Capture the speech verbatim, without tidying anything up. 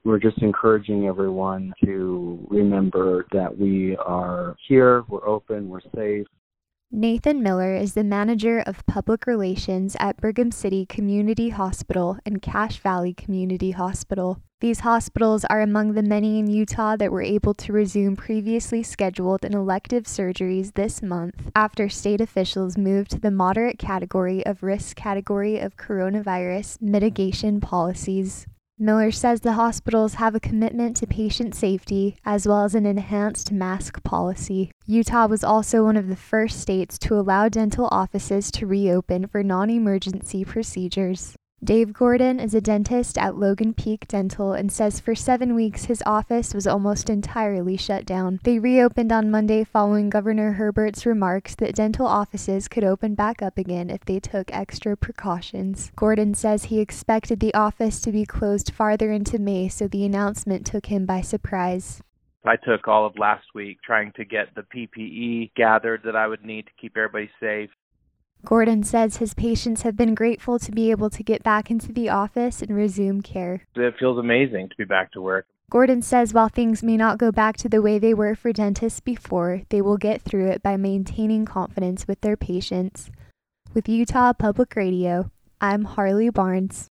We're just encouraging everyone to remember that we are here, we're open, we're safe. Nathan Miller is the manager of public relations at Brigham City Community Hospital and Cache Valley Community Hospital. These hospitals are among the many in Utah that were able to resume previously scheduled and elective surgeries this month after state officials moved to the moderate category of risk category of coronavirus mitigation policies. Miller says the hospitals have a commitment to patient safety as well as an enhanced mask policy. Utah was also one of the first states to allow dental offices to reopen for non-emergency procedures. Dave Gordon is a dentist at Logan Peak Dental and says for seven weeks his office was almost entirely shut down. They reopened on Monday following Governor Herbert's remarks that dental offices could open back up again if they took extra precautions. Gordon says he expected the office to be closed farther into May, so the announcement took him by surprise. I took all of last week trying to get the P P E gathered that I would need to keep everybody safe. Gordon says his patients have been grateful to be able to get back into the office and resume care. It feels amazing to be back to work. Gordon says while things may not go back to the way they were for dentists before, they will get through it by maintaining confidence with their patients. With Utah Public Radio, I'm Harley Barnes.